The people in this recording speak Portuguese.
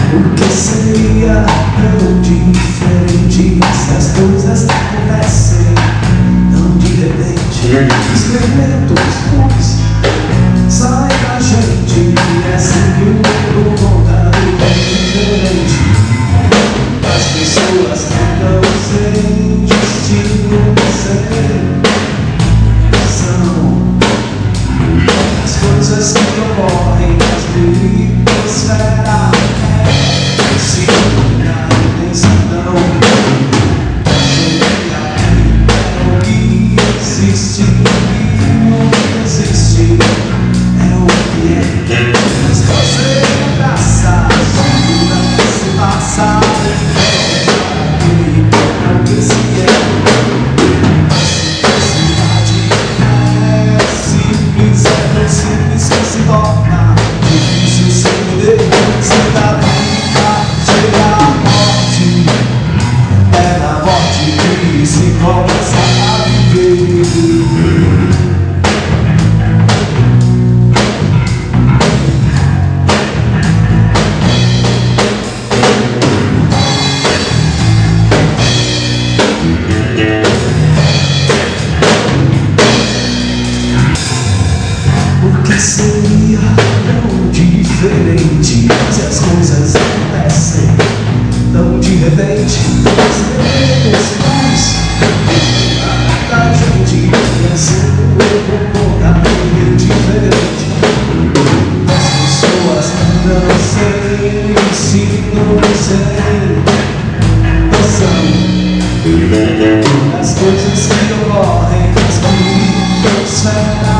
O que seria tão diferente se as coisas acontecem tão de repente? Experimentos ruins saem da gente, é sempre um pouco contrário, diferente. As pessoas andam sem destino, são as coisas que ocorrem nas atmosfera. Se não pensadão, é o que existe, não existe, é o que é. Mas você abraça, não se passa, é o que se é. A simplicidade é simples, é tão simples que se torna difícil sem poder. Sem da vida chega a morte, é na morte que se começa a viver. O que seria tão diferente se as coisas acontecem tão de repente? Os pais da gente é sempre um comportamento diferente. As pessoas não sei, ensinam sem noção. As coisas que ocorrem nas atmosfera.